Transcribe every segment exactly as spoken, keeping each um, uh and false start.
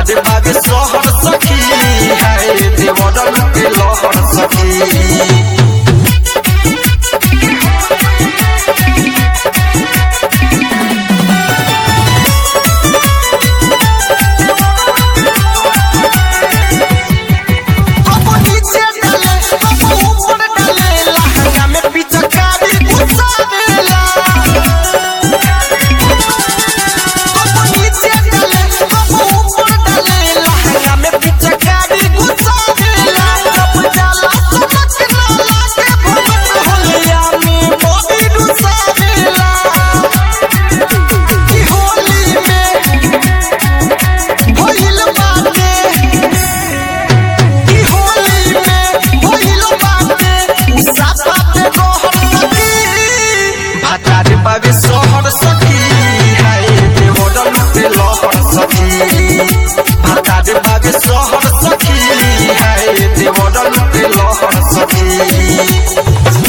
भातारे बाबे शहर सखी है देवरन के लहर सखी। भातारे बाबे शहर सखी है देवरन के लहर सखी। भातारे बाबे शहर सखी है देवरन के लहर सखी।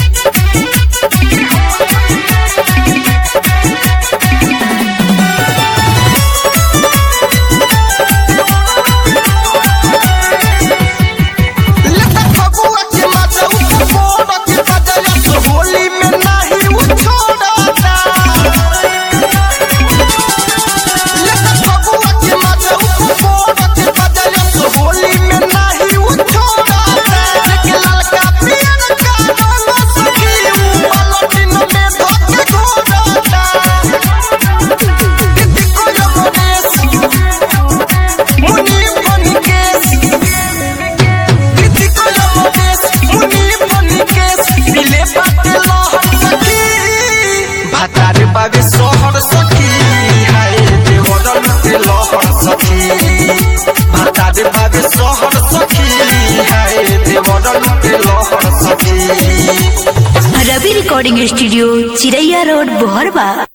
भातारे बाबे शहर सखी है देवरन के लहर सखी। भातारे बाबे शहर सखी है देवरन के लहर सखी। Ravi recording studio Chiraiya road बोहरबा।